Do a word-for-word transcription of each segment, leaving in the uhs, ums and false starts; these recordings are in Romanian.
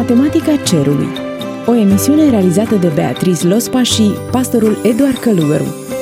Matematica cerului, o emisiune realizată de Beatrice Lospa și pastorul Eduard Călugăru.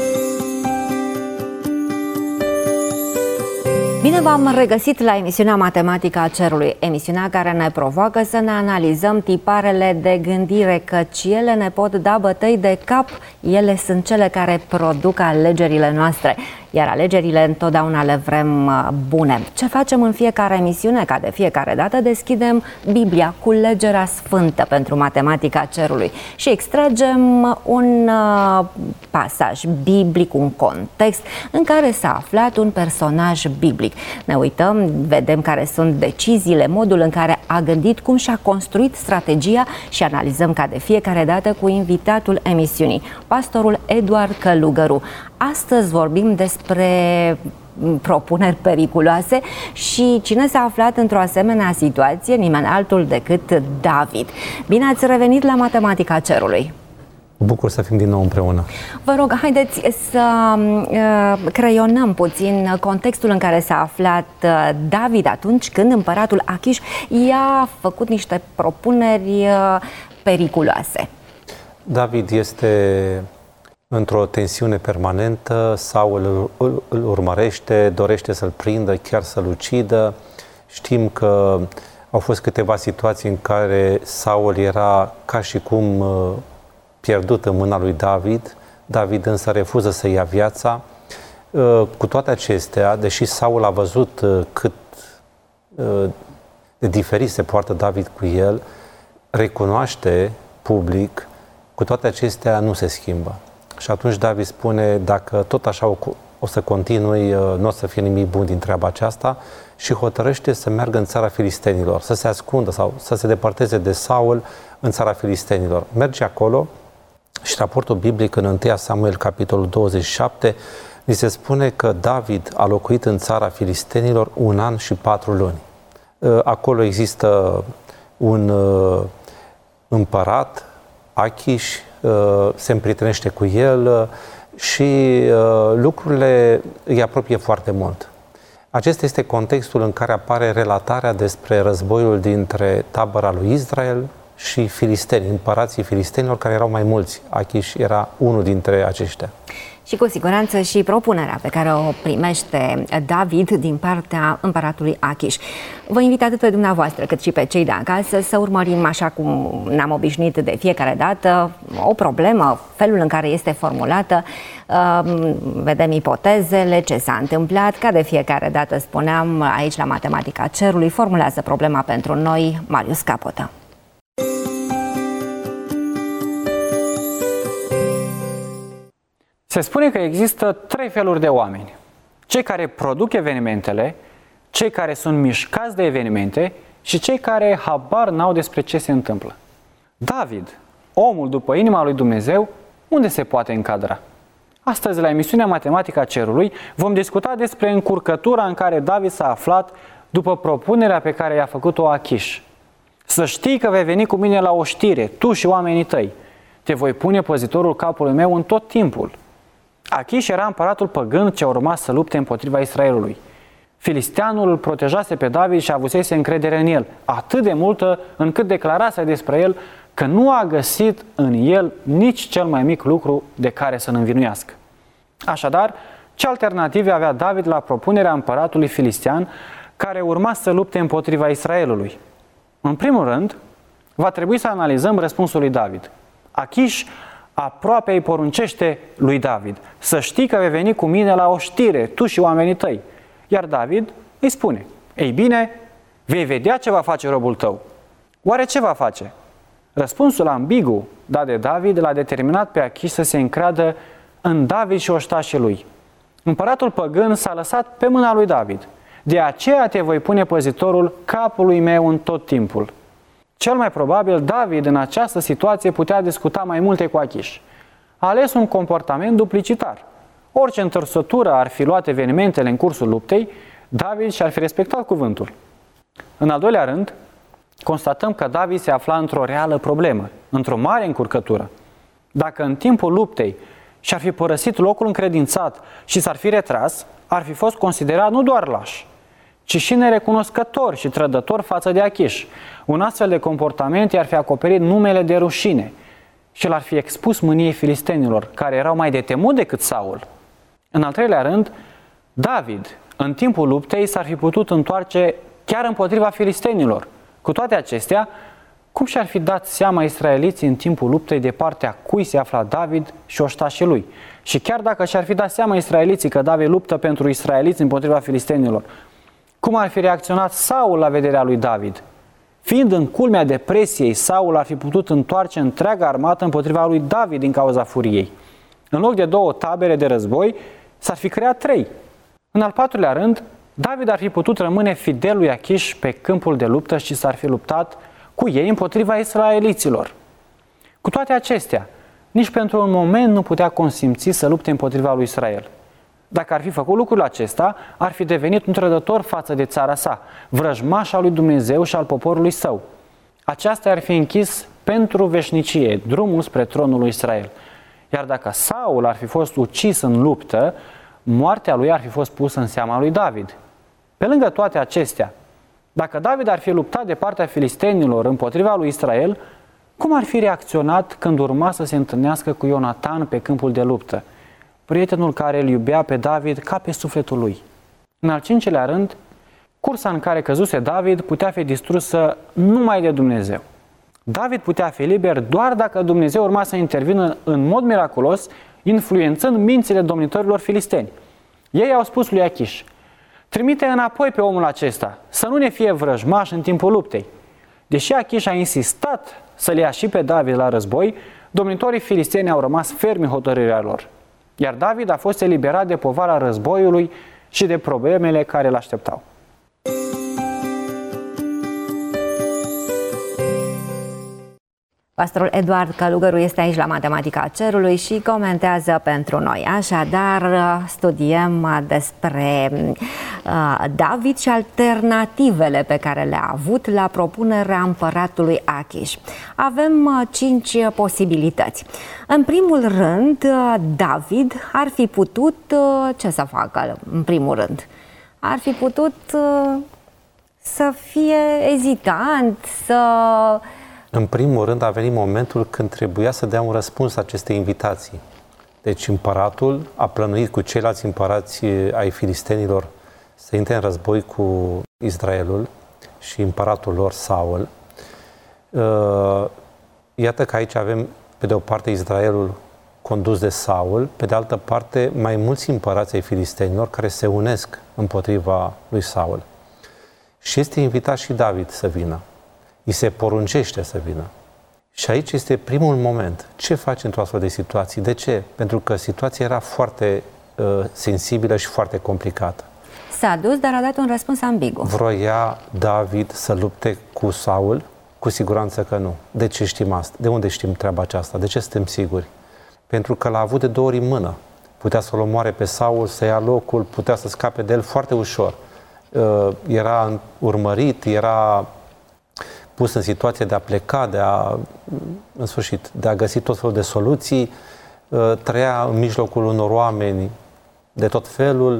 Bine v-am regăsit la emisiunea Matematica cerului, emisiunea care ne provoacă să ne analizăm tiparele de gândire, căci ele ne pot da bătăi de cap, ele sunt cele care produc alegerile noastre, iar alegerile întotdeauna le vrem bune. Ce facem în fiecare emisiune? Ca de fiecare dată deschidem Biblia, culegerea sfântă pentru Matematica cerului și extragem un uh, pasaj biblic, un context în care s-a aflat un personaj biblic. Ne uităm, vedem care sunt deciziile, modul în care a gândit, cum și-a construit strategia și analizăm ca de fiecare dată cu invitatul emisiunii, pastorul Eduard Călugăru. Astăzi vorbim despre propuneri periculoase și cine s-a aflat într-o asemenea situație, nimeni altul decât David. Bine ați revenit la Matematica cerului! Bucur să fim din nou împreună. Vă rog, haideți să uh, creionăm puțin contextul în care s-a aflat uh, David atunci când împăratul Achiș i-a făcut niște propuneri uh, periculoase. David este într-o tensiune permanentă, Saul îl, îl, îl urmărește, dorește să-l prindă, chiar să-l ucidă. Știm că au fost câteva situații în care Saul era ca și cum uh, pierdut în mâna lui David. David însă refuză să ia viața. Cu toate acestea, deși Saul a văzut cât de diferit se poartă David cu el, recunoaște public, cu toate acestea nu se schimbă. Și atunci David spune, dacă tot așa o, o să continui, nu o să fie nimic bun din treaba aceasta, și hotărăște să meargă în țara filistenilor, să se ascundă sau să se depărteze de Saul în țara filistenilor. Merge acolo și raportul biblic în întâi Samuel, capitolul douăzeci și șapte, ni se spune că David a locuit în țara filistenilor un an și patru luni. Acolo există un împărat, Achiș, se împrietenește cu el și lucrurile îi apropie foarte mult. Acesta este contextul în care apare relatarea despre războiul dintre tabăra lui Israel și filisteni, împărații filistenilor, care erau mai mulți. Achiș era unul dintre aceștia. Și cu siguranță și propunerea pe care o primește David din partea împăratului Achiș. Vă invit atât pe dumneavoastră cât și pe cei de acasă să urmărim, așa cum ne-am obișnuit de fiecare dată, o problemă, felul în care este formulată, vedem ipotezele, ce s-a întâmplat, ca de fiecare dată spuneam aici la Matematica cerului, formulează problema pentru noi Marius Capotă. Se spune că există trei feluri de oameni. Cei care produc evenimentele, cei care sunt mișcați de evenimente și cei care habar n-au despre ce se întâmplă. David, omul după inima lui Dumnezeu, unde se poate încadra? Astăzi, la emisiunea Matematica cerului, vom discuta despre încurcătura în care David s-a aflat după propunerea pe care i-a făcut-o Achiș. Să știi că vei veni cu mine la oștire, tu și oamenii tăi. Te voi pune păzitorul capului meu în tot timpul. Achiș era împăratul păgân ce urma să lupte împotriva Israelului. Filisteanul îl protejase pe David și avusese încredere în el, atât de multă încât declarase despre el că nu a găsit în el nici cel mai mic lucru de care să-l învinuiască. Așadar, ce alternative avea David la propunerea împăratului filistean care urma să lupte împotriva Israelului? În primul rând, va trebui să analizăm răspunsul lui David. Achiș aproape îi poruncește lui David: să știi că vei veni cu mine la oștire, tu și oamenii tăi. Iar David îi spune: ei bine, vei vedea ce va face robul tău. Oare ce va face? Răspunsul ambigu dat de David l-a determinat pe Achiș să se încreadă în David și oștașii lui. Împăratul păgân s-a lăsat pe mâna lui David. De aceea te voi pune păzitorul capului meu în tot timpul. Cel mai probabil, David în această situație putea discuta mai multe cu Achiș. A ales un comportament duplicitar. Orice întorsătură ar fi luat evenimentele în cursul luptei, David și-ar fi respectat cuvântul. În al doilea rând, constatăm că David se afla într-o reală problemă, într-o mare încurcătură. Dacă în timpul luptei și-ar fi părăsit locul încredințat și s-ar fi retras, ar fi fost considerat nu doar laș, ci și nerecunoscător și trădător față de Achiș. Un astfel de comportament i-ar fi acoperit numele de rușine și l-ar fi expus mâniei filistenilor, care erau mai de temut decât Saul. În al treilea rând, David, în timpul luptei, s-ar fi putut întoarce chiar împotriva filistenilor. Cu toate acestea, cum și-ar fi dat seama israeliții în timpul luptei de partea cui se afla David și oștașii lui? Și chiar dacă și-ar fi dat seama israeliții că David luptă pentru israeliți împotriva filistenilor, cum ar fi reacționat Saul la vederea lui David? Fiind în culmea depresiei, Saul ar fi putut întoarce întreaga armată împotriva lui David din cauza furiei. În loc de două tabere de război, s-ar fi creat trei. În al patrulea rând, David ar fi putut rămâne fidel lui Achiș pe câmpul de luptă și s-ar fi luptat cu ei împotriva israeliților. Cu toate acestea, nici pentru un moment nu putea consimți să lupte împotriva lui Israel. Dacă ar fi făcut lucrul acesta, ar fi devenit un trădător față de țara sa, vrăjmaș al lui Dumnezeu și al poporului său. Aceasta ar fi închis pentru veșnicie drumul spre tronul lui Israel. Iar dacă Saul ar fi fost ucis în luptă, moartea lui ar fi fost pusă în seama lui David. Pe lângă toate acestea, dacă David ar fi luptat de partea filistenilor împotriva lui Israel, cum ar fi reacționat când urma să se întâlnească cu Ionatan pe câmpul de luptă, prietenul care îl iubea pe David ca pe sufletul lui? În al cincilea rând, cursa în care căzuse David putea fi distrusă numai de Dumnezeu. David putea fi liber doar dacă Dumnezeu urma să intervină în mod miraculos, influențând mințile domnitorilor filisteni. Ei au spus lui Achiș: trimite înapoi pe omul acesta, să nu ne fie vrăjmaș în timpul luptei. Deși Achiș a insistat să-l ia și pe David la război, domnitorii filisteni au rămas fermi în hotărârea lor. Iar David a fost eliberat de povara războiului și de problemele care îl așteptau. Pastorul Eduard Călugăru este aici la Matematica Cerului și comentează pentru noi. Așadar, studiem despre David și alternativele pe care le-a avut la propunerea împăratului Achiș. Avem cinci posibilități. În primul rând, David ar fi putut, ce să facă în primul rând? Ar fi putut să fie ezitant, să... În primul rând a venit momentul când trebuia să dea un răspuns acestei invitații. Deci împăratul a plănuit cu ceilalți împărați ai filistenilor să intre în război cu Israelul și împăratul lor Saul. Iată că aici avem pe de o parte Israelul condus de Saul, pe de altă parte mai mulți împărați ai filistenilor care se unesc împotriva lui Saul. Și este invitat și David să vină. Îi se poruncește să vină. Și aici este primul moment. Ce faci într-o astfel de situație? De ce? Pentru că situația era foarte uh, sensibilă și foarte complicată. S-a dus, dar a dat un răspuns ambigu. Vroia David să lupte cu Saul? Cu siguranță că nu. De ce știm asta? De unde știm treaba aceasta? De ce suntem siguri? Pentru că l-a avut de două ori în mână. Putea să-l omoare pe Saul, să ia locul, putea să scape de el foarte ușor. Uh, era urmărit, era pus în situație de a pleca, de a, în sfârșit, de a găsi tot felul de soluții, trăia în mijlocul unor oameni de tot felul,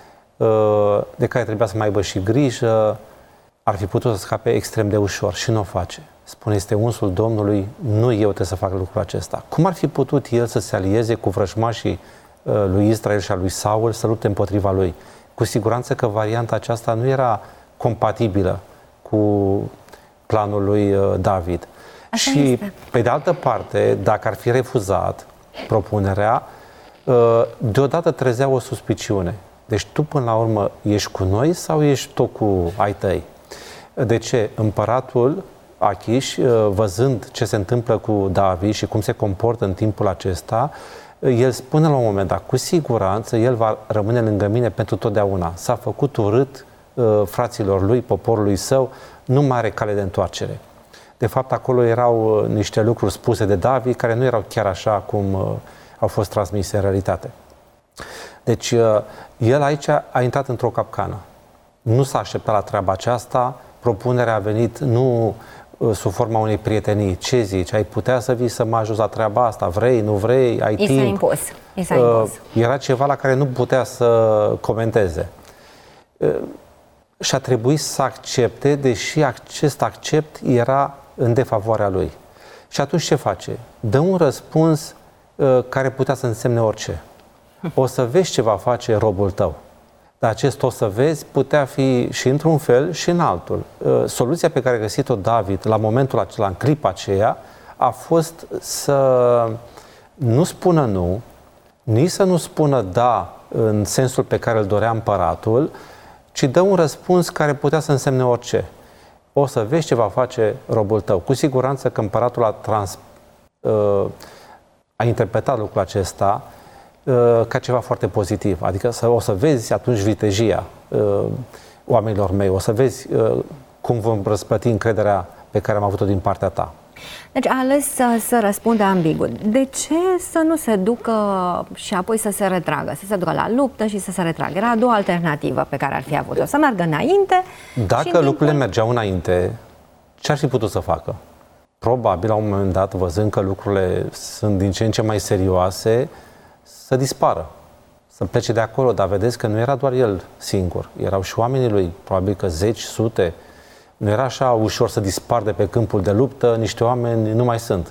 de care trebuia să mai aibă și grijă, ar fi putut să scape extrem de ușor și nu o face. Spune, este unsul Domnului, nu eu trebuie să fac lucrul acesta. Cum ar fi putut el să se alieze cu vrăjmașii lui Israel și a lui Saul să lupte împotriva lui? Cu siguranță că varianta aceasta nu era compatibilă cu planul lui David. Așa și, este. Pe de altă parte, dacă ar fi refuzat propunerea, deodată trezea o suspiciune. Deci tu, până la urmă, ești cu noi sau ești tot cu ai tăi? De ce? Împăratul Achiș, văzând ce se întâmplă cu David și cum se comportă în timpul acesta, el spune la un moment dat, cu siguranță, el va rămâne lângă mine pentru totdeauna. S-a făcut urât fraților lui, poporului său, nu mai are cale de întoarcere. De fapt, acolo erau niște lucruri spuse de David care nu erau chiar așa cum au fost transmise în realitate. Deci, el aici a intrat într-o capcană. Nu s-a așteptat la treaba aceasta, propunerea a venit nu sub forma unei prietenii. Ce zici? Ai putea să vii să mă ajuți la treaba asta? Vrei, nu vrei? Ai I timp? s-a impus. I s-a impus. Era ceva la care nu putea să comenteze. și a trebuit să accepte, deși acest accept era în defavoarea lui. Și atunci ce face? Dă un răspuns uh, care putea să însemne orice. O să vezi ce va face robul tău. Dar acest o să vezi putea fi și într-un fel și în altul. Uh, soluția pe care a găsit-o David la momentul acela, în clipa aceea, a fost să nu spună nu, nici să nu spună da în sensul pe care îl dorea împăratul, ci dă un răspuns care putea să însemne orice. O să vezi ce va face robul tău. Cu siguranță că împăratul a, trans, uh, a interpretat lucrul acesta uh, ca ceva foarte pozitiv. Adică să, o să vezi atunci vitejia uh, oamenilor mei, o să vezi uh, cum vom răsplăti încrederea pe care am avut-o din partea ta. Deci a ales să, să răspundă ambigu. De ce să nu se ducă și apoi să se retragă? Să se ducă la luptă și să se retragă. Era a doua alternativă pe care ar fi avut-o. Să meargă înainte. Dacă și în lucrurile timpul... mergeau înainte, ce ar fi putut să facă? Probabil, la un moment dat, văzând că lucrurile sunt din ce în ce mai serioase, să dispară, să plece de acolo. Dar vedeți că nu era doar el singur. Erau și oamenii lui, probabil că zeci, sute. Nu era așa ușor să dispar de pe câmpul de luptă, niște oameni nu mai sunt.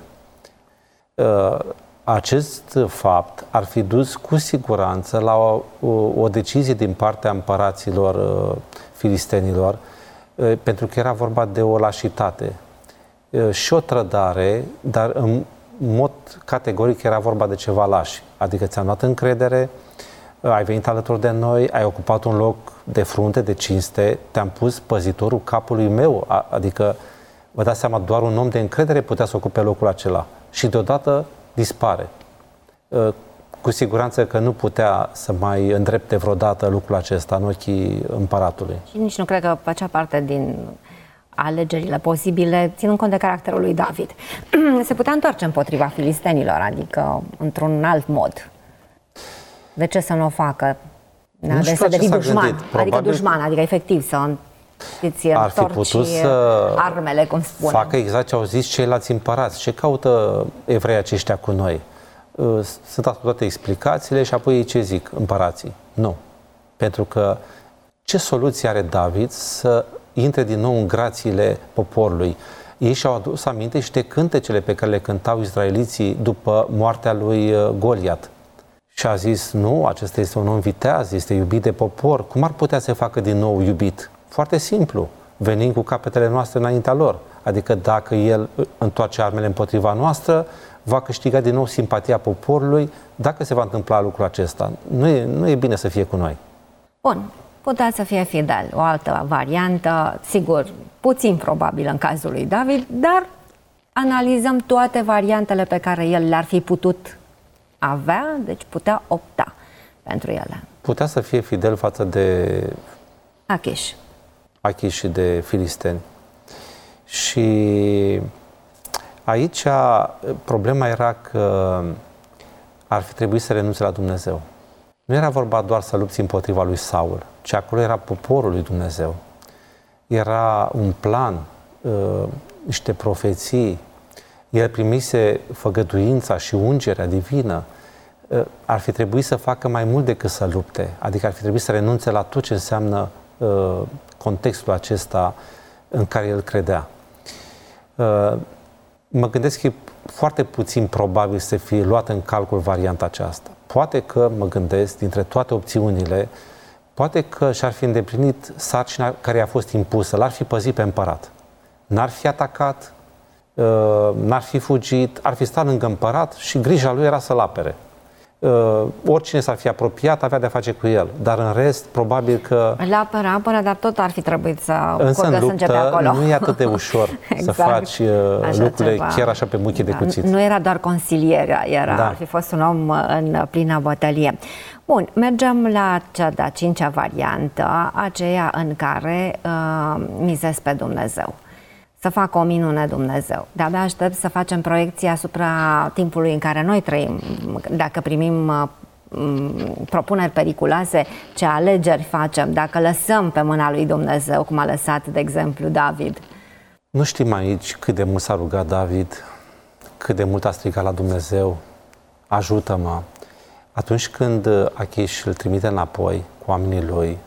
Acest fapt ar fi dus cu siguranță la o, o decizie din partea împăraților filistenilor, pentru că era vorba de o lașitate și o trădare, dar în mod categoric era vorba de ceva lași. Adică ți-am dat încredere, ai venit alături de noi, ai ocupat un loc de frunte, de cinste, te-am pus păzitorul capului meu, adică vă dați seama, doar un om de încredere putea să ocupe locul acela și deodată dispare. Cu siguranță că nu putea să mai îndrepte vreodată lucrul acesta în ochii împăratului. Și nici nu cred că făcea parte din alegerile posibile, ținând cont de caracterul lui David. Se putea întoarce împotriva filistenilor, adică într-un alt mod. De ce să nu o facă? Da, de să devii dușman, gândit. Adică Probabil dușman, adică efectiv să îți ar fi putut să armele, cum spune. Facă exact ce au zis ceilalți împărați. Ce caută evreii aceștia cu noi? Sunt ascultate explicațiile și apoi ei ce zic împărații? Nu. Pentru că ce soluție are David să intre din nou în grațiile poporului? Ei și-au adus aminte și de cântecele pe care le cântau izraeliții după moartea lui Goliat. Și a zis, nu, acesta este un om viteaz, este iubit de popor. Cum ar putea să facă din nou iubit? Foarte simplu, venind cu capetele noastre înaintea lor. Adică dacă el întoarce armele împotriva noastră, va câștiga din nou simpatia poporului. Dacă se va întâmpla lucrul acesta, nu e, nu e bine să fie cu noi. Bun, putea să fie fidel. O altă variantă, sigur, puțin probabil în cazul lui David, dar analizăm toate variantele pe care el le-ar fi putut avea, deci putea opta pentru ele. Putea să fie fidel față de Achish. Achish și de filisteni. Și aici problema era că ar fi trebuit să renunțe la Dumnezeu. Nu era vorba doar să lupți împotriva lui Saul, ci acolo era poporul lui Dumnezeu. Era un plan, niște profeții. El primise făgăduința și ungerea divină. Ar fi trebuit să facă mai mult decât să lupte. Adică ar fi trebuit să renunțe la tot ce înseamnă uh, contextul acesta în care el credea. Uh, mă gândesc că e foarte puțin probabil să fie luat în calcul varianta aceasta. Poate că, mă gândesc, dintre toate opțiunile, poate că și-ar fi îndeplinit sarcina care i-a fost impusă. L-ar fi păzit pe împărat. N-ar fi atacat, n-ar fi fugit, ar fi stat lângă împărat și grija lui era să-l apere. Oricine s-ar fi apropiat avea de-a face cu el, dar în rest, probabil că... Îl apără, apără, dar tot ar fi trebuit să însă curgă sânge pe acolo. Nu e atât de ușor exact. Să faci așa lucrurile ceva. Chiar așa pe muchii da, de cuțit. Nu era doar consilier, era, da. Ar fi fost un om în plină bătălie. Bun, mergem la cea de-a cincea variantă, aceea în care uh, mizez pe Dumnezeu. Să facă o minune Dumnezeu. De-abia aștept să facem proiecții asupra timpului în care noi trăim. Dacă primim uh, propuneri periculoase, ce alegeri facem, dacă lăsăm pe mâna lui Dumnezeu, cum a lăsat, de exemplu, David. Nu știm aici cât de mult s-a rugat David, cât de mult a strigat la Dumnezeu, ajută-mă. Atunci când Achish îl trimite înapoi cu oamenii lui,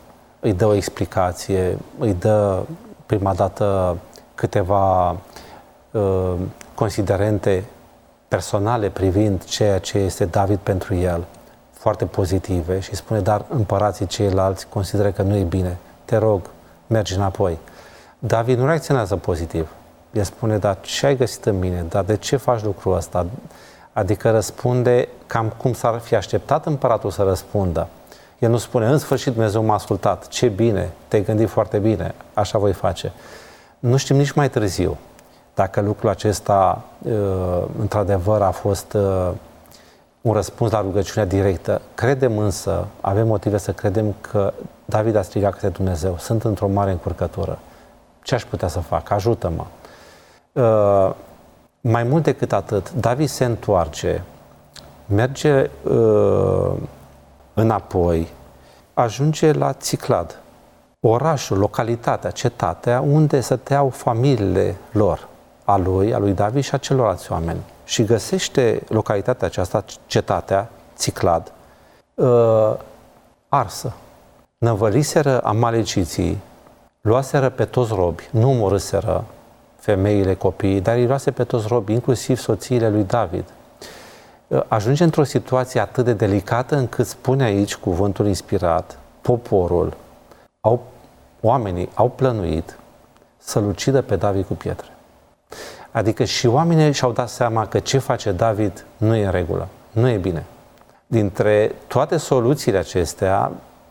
îi dă o explicație, îi dă prima dată câteva uh, considerente personale privind ceea ce este David pentru el, foarte pozitive, și spune, dar împărații ceilalți consideră că nu e bine. Te rog, mergi înapoi. David nu reacționează pozitiv. El spune, dar ce ai găsit în mine? Dar de ce faci lucrul ăsta? Adică răspunde cam cum s-ar fi așteptat împăratul să răspundă. El nu spune, în sfârșit Dumnezeu m-a ascultat, ce bine, te-ai gândit foarte bine, așa voi face. Nu știm nici mai târziu dacă lucrul acesta într-adevăr a fost un răspuns la rugăciunea directă. Credem însă, avem motive să credem că David a strigat către Dumnezeu, sunt într-o mare încurcătură. Ce aș putea să fac? Ajută-mă! Uh, mai mult decât atât, David se întoarce, merge uh, înapoi, ajunge la Țiclad, orașul, localitatea, cetatea, unde stăteau familiile lor, a lui, a lui David și a celorlalți oameni. Și găsește localitatea aceasta, cetatea, Țiclad, uh, arsă. Năvăliseră amaleciții, luaseră pe toți robi, nu omorâseră femeile, copiii, dar îi luase pe toți robi, inclusiv soțiile lui David. Ajunge într-o situație atât de delicată încât spune aici cuvântul inspirat, poporul, au, oamenii au plănuit să-l ucidă pe David cu pietre. Adică și oamenii și-au dat seama că ce face David nu e în regulă, nu e bine. Dintre toate soluțiile acestea,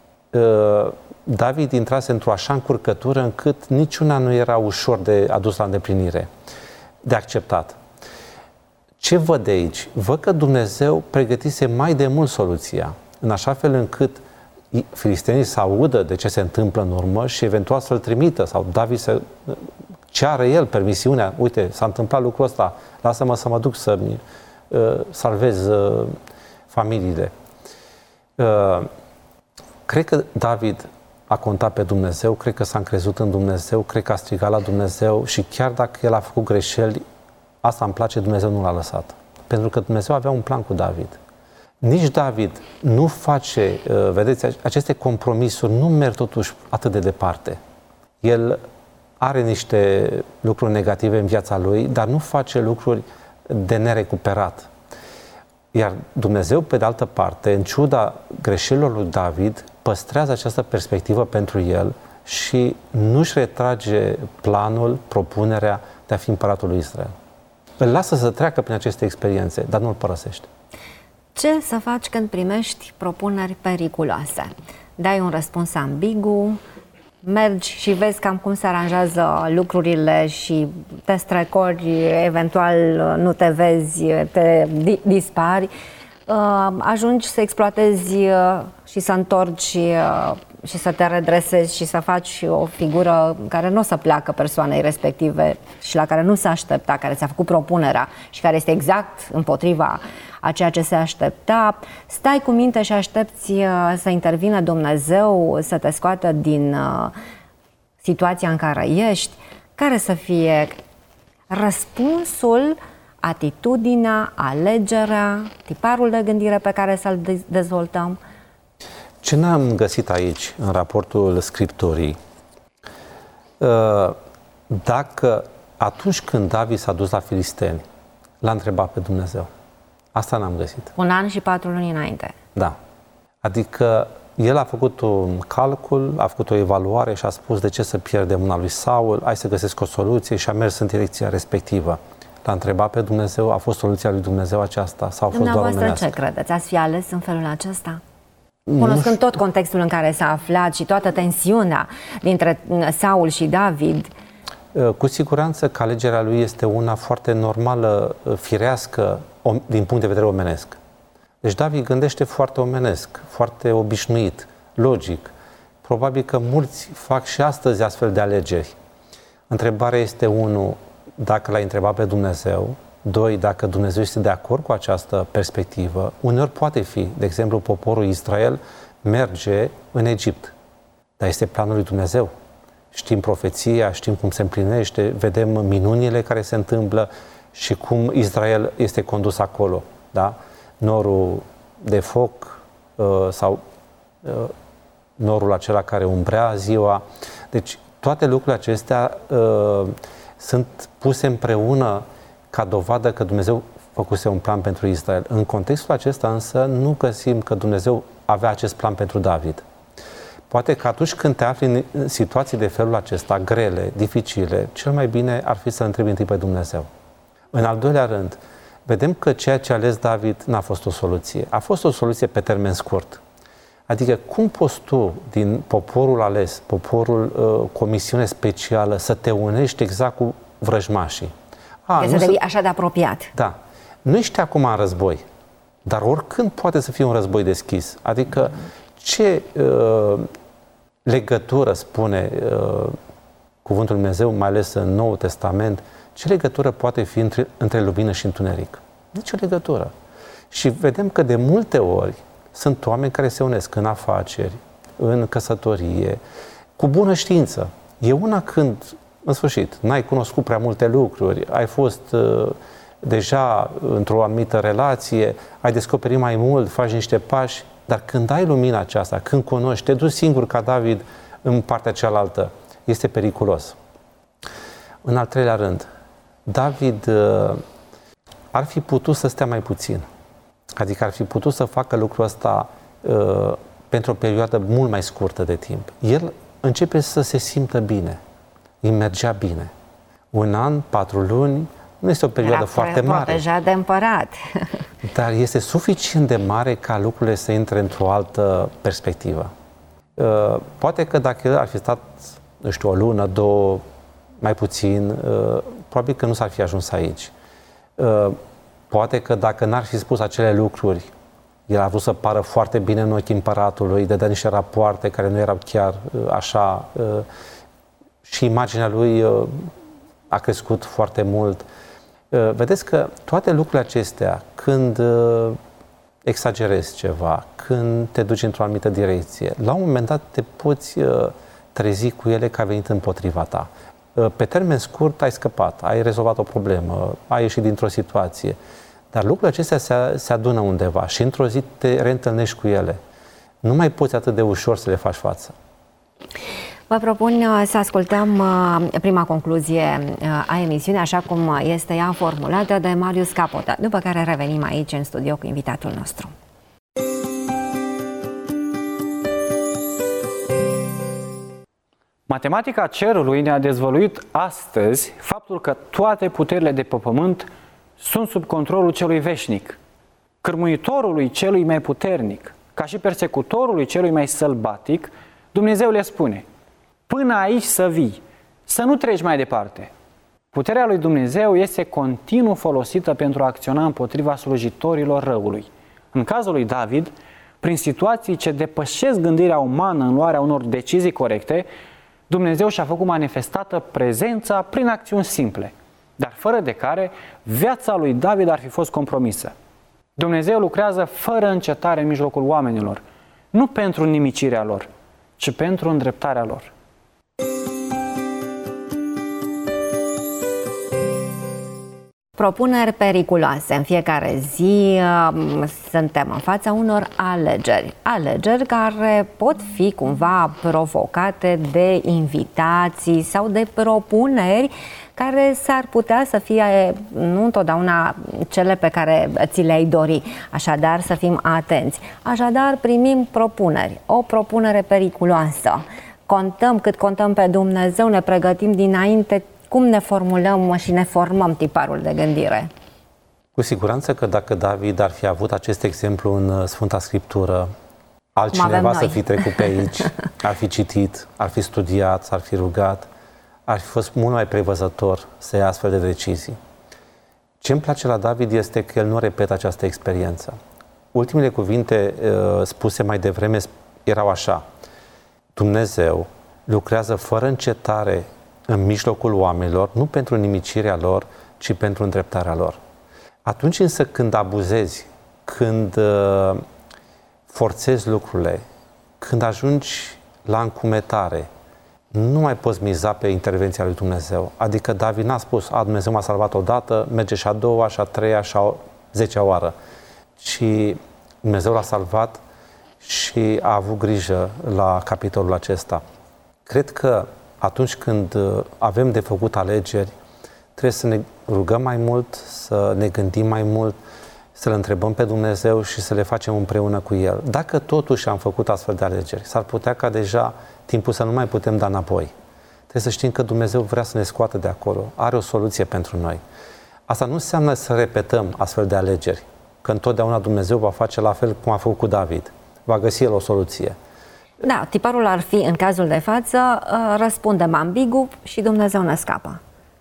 David intrase într-o așa încurcătură încât niciuna nu era ușor de adus la îndeplinire, de acceptat. Ce văd de aici? Văd că Dumnezeu pregătise mai de mult soluția, în așa fel încât filistenii să audă de ce se întâmplă în urmă și eventual să-l trimită sau David să ceară el permisiunea, uite, s-a întâmplat lucrul ăsta, lasă-mă să mă duc să-mi uh, salvez uh, familiile. Uh, cred că David a contat pe Dumnezeu, cred că s-a încrezut în Dumnezeu, cred că a strigat la Dumnezeu și chiar dacă el a făcut greșeli, asta îmi place, Dumnezeu nu l-a lăsat. Pentru că Dumnezeu avea un plan cu David. Nici David nu face, vedeți, aceste compromisuri nu merg totuși atât de departe. El are niște lucruri negative în viața lui, dar nu face lucruri de nerecuperat. Iar Dumnezeu, pe de altă parte, în ciuda greșelilor lui David, păstrează această perspectivă pentru el și nu-și retrage planul, propunerea de a fi împăratul lui Israel. Îl lasă să treacă prin aceste experiențe, dar nu îl părăsește. Ce să faci când primești propuneri periculoase? Dai un răspuns ambigu, mergi și vezi cam cum se aranjează lucrurile și te strecori, eventual nu te vezi, te dispari, ajungi să exploatezi și să întorci și să te redresezi și să faci o figură care nu o să placă persoanei respective și la care nu se aștepta, care ți-a făcut propunerea și care este exact împotriva a ceea ce se aștepta. Stai cu minte și aștepți să intervină Dumnezeu, să te scoată din situația în care ești. Care să fie răspunsul, atitudinea, alegerea, tiparul de gândire pe care să-l dezvoltăm? Ce n-am găsit aici, în raportul Scripturii, dacă atunci când David s-a dus la filisteni, l-a întrebat pe Dumnezeu. Asta n-am găsit. Un an și patru luni înainte. Da. Adică el a făcut un calcul, a făcut o evaluare și a spus de ce să pierde mâna lui Saul, hai să găsesc o soluție și a mers în direcția respectivă. L-a întrebat pe Dumnezeu, a fost soluția lui Dumnezeu aceasta sau a fost doar omenească? Ce credeți? Ați fi ales în felul acesta? Cunoscând tot contextul în care s-a aflat și toată tensiunea dintre Saul și David. Cu siguranță că alegerea lui este una foarte normală, firească, din punct de vedere omenesc. Deci David gândește foarte omenesc, foarte obișnuit, logic. Probabil că mulți fac și astăzi astfel de alegeri. Întrebarea este, unu, dacă l-ai întrebat pe Dumnezeu, doi, dacă Dumnezeu este de acord cu această perspectivă. Uneori poate fi, de exemplu, poporul Israel merge în Egipt, dar este planul lui Dumnezeu. Știm profeția, știm cum se împlinește, vedem minunile care se întâmplă și cum Israel este condus acolo. Da? Norul de foc uh, sau uh, norul acela care umbrea ziua. Deci toate lucrurile acestea uh, sunt puse împreună ca dovadă că Dumnezeu făcuse un plan pentru Israel. În contextul acesta însă nu găsim că Dumnezeu avea acest plan pentru David. Poate că atunci când te afli în situații de felul acesta, grele, dificile, cel mai bine ar fi să-L întrebi întâi pe Dumnezeu. În al doilea rând, vedem că ceea ce a ales David n-a fost o soluție. A fost o soluție pe termen scurt. Adică cum poți tu, din poporul ales, poporul uh, cu o misiune specială, să te unești exact cu vrăjmașii? A, să devii așa de apropiat. Da. Nu ești acum în război, dar oricând poate să fie un război deschis. Adică ce uh, legătură spune uh, Cuvântul Lui Dumnezeu, mai ales în Noul Testament, ce legătură poate fi între, între lumină și întuneric? Nici o legătură. Și vedem că de multe ori sunt oameni care se unesc în afaceri, în căsătorie, cu bună știință. E una când, în sfârșit, n-ai cunoscut prea multe lucruri, ai fost uh, deja într-o anumită relație, ai descoperit mai mult, faci niște pași, dar când ai lumina aceasta, când cunoști, te duci singur ca David în partea cealaltă, este periculos. În al treilea rând, David uh, ar fi putut să stea mai puțin. Adică ar fi putut să facă lucrul ăsta uh, pentru o perioadă mult mai scurtă de timp. El începe să se simtă bine. Îi mergea bine. Un an, patru luni, nu este o perioadă Era foarte mare. protejat de împărat. Dar este suficient de mare ca lucrurile să intre într-o altă perspectivă. Uh, poate că dacă ar fi stat, nu știu, o lună, două, mai puțin, uh, probabil că nu s-ar fi ajuns aici. Uh, poate că dacă n-ar fi spus acele lucruri, el a vrut să pară foarte bine în ochii împăratului, dădea niște rapoarte care nu erau chiar uh, așa uh, și imaginea lui uh, a crescut foarte mult. Uh, vedeți că toate lucrurile acestea, când uh, exagerezi ceva, când te duci într-o anumită direcție, la un moment dat te poți uh, trezi cu ele că a venit împotriva ta. Uh, pe termen scurt ai scăpat, ai rezolvat o problemă, ai ieșit dintr-o situație, dar lucrurile acestea se, se adună undeva și într-o zi te reîntâlnești cu ele. Nu mai poți atât de ușor să le faci față. Vă propun să ascultăm prima concluzie a emisiunii, așa cum este ea formulată de Marius Capota, după care revenim aici în studio cu invitatul nostru. Matematica cerului ne-a dezvăluit astăzi faptul că toate puterile de pe pământ sunt sub controlul celui veșnic, cârmuitorului celui mai puternic, ca și persecutorului celui mai sălbatic. Dumnezeu le spune: până aici să vii, să nu treci mai departe. Puterea lui Dumnezeu este continuu folosită pentru a acționa împotriva slujitorilor răului. În cazul lui David, prin situații ce depășesc gândirea umană în luarea unor decizii corecte, Dumnezeu și-a făcut manifestată prezența prin acțiuni simple, dar fără de care viața lui David ar fi fost compromisă. Dumnezeu lucrează fără încetare în mijlocul oamenilor, nu pentru nimicirea lor, ci pentru îndreptarea lor. Propuneri periculoase. În fiecare zi suntem în fața unor alegeri. Alegeri care pot fi cumva provocate de invitații sau de propuneri care s-ar putea să fie nu întotdeauna cele pe care ți le-ai dori. Așadar, să fim atenți. Așadar, primim propuneri. O propunere periculoasă. Contăm cât contăm pe Dumnezeu, ne pregătim dinainte. Cum ne formulăm și ne formăm tiparul de gândire? Cu siguranță că dacă David ar fi avut acest exemplu în Sfânta Scriptură, altcineva să fi trecut pe aici, ar fi citit, ar fi studiat, s-ar fi rugat, ar fi fost mult mai prevăzător să ia astfel de decizii. Ce îmi place la David este că el nu repetă această experiență. Ultimele cuvinte uh, spuse mai devreme erau așa: Dumnezeu lucrează fără încetare în mijlocul oamenilor, nu pentru nimicirea lor, ci pentru îndreptarea lor. Atunci însă când abuzezi, când uh, forțezi lucrurile, când ajungi la încumetare, nu mai poți miza pe intervenția lui Dumnezeu. Adică David n-a spus: a, Dumnezeu m-a salvat odată, merge și a doua, și a treia, și a zecea oară. Și Dumnezeu l-a salvat și a avut grijă la capitolul acesta. Cred că atunci când avem de făcut alegeri, trebuie să ne rugăm mai mult, să ne gândim mai mult, să-L întrebăm pe Dumnezeu și să le facem împreună cu El. Dacă totuși am făcut astfel de alegeri, s-ar putea ca deja timpul să nu mai putem da înapoi. Trebuie să știm că Dumnezeu vrea să ne scoată de acolo, are o soluție pentru noi. Asta nu înseamnă să repetăm astfel de alegeri, că întotdeauna Dumnezeu va face la fel cum a făcut cu David. Va găsi El o soluție. Da, tiparul ar fi, în cazul de față, răspundem ambigu și Dumnezeu ne scapă.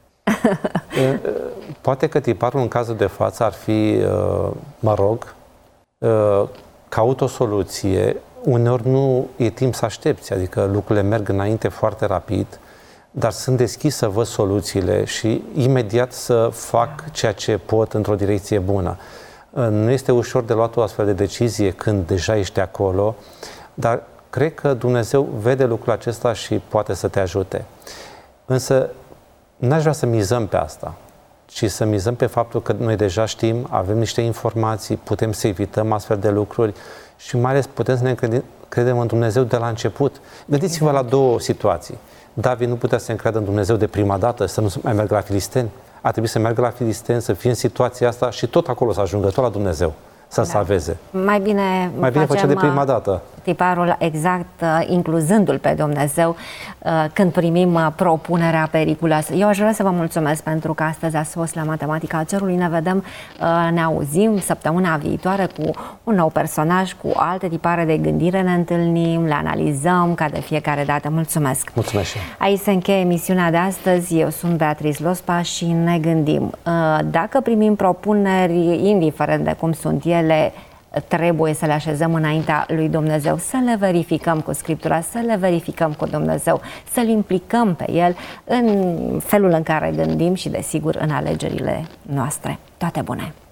Poate că tiparul în cazul de față ar fi, mă rog, caut o soluție. Uneori nu e timp să aștepți, adică lucrurile merg înainte foarte rapid, dar sunt deschis să văd soluțiile și imediat să fac ceea ce pot într-o direcție bună. Nu este ușor de luat o astfel de decizie când deja ești acolo, dar cred că Dumnezeu vede lucrul acesta și poate să te ajute. Însă n-aș vrea să mizăm pe asta, ci să mizăm pe faptul că noi deja știm, avem niște informații, putem să evităm astfel de lucruri și mai ales putem să ne credem, credem în Dumnezeu de la început. Gândiți-vă la două situații. David nu putea să se încreadă în Dumnezeu de prima dată, să nu mai meargă la filisteni. A trebuit să meargă la filisteni, să fie în situația asta și tot acolo să ajungă, tot la Dumnezeu, să-l da. salveze. Mai bine, mai bine face de prima dată. Tiparul exact, incluzându-l pe Dumnezeu, când primim propunerea periculoasă. Eu aș vrea să vă mulțumesc pentru că astăzi ați fost la Matematica Cerului. Ne vedem, ne auzim săptămâna viitoare cu un nou personaj, cu alte tipare de gândire. Ne întâlnim, le analizăm ca de fiecare dată. Mulțumesc! Mulțumesc și Aici se încheie emisiunea de astăzi. Eu sunt Beatriz Lospa și ne gândim. Dacă primim propuneri, indiferent de cum sunt ele, trebuie să le așezăm înaintea lui Dumnezeu, să le verificăm cu Scriptura, să le verificăm cu Dumnezeu, să-L implicăm pe El în felul în care gândim și, desigur, în alegerile noastre. Toate bune!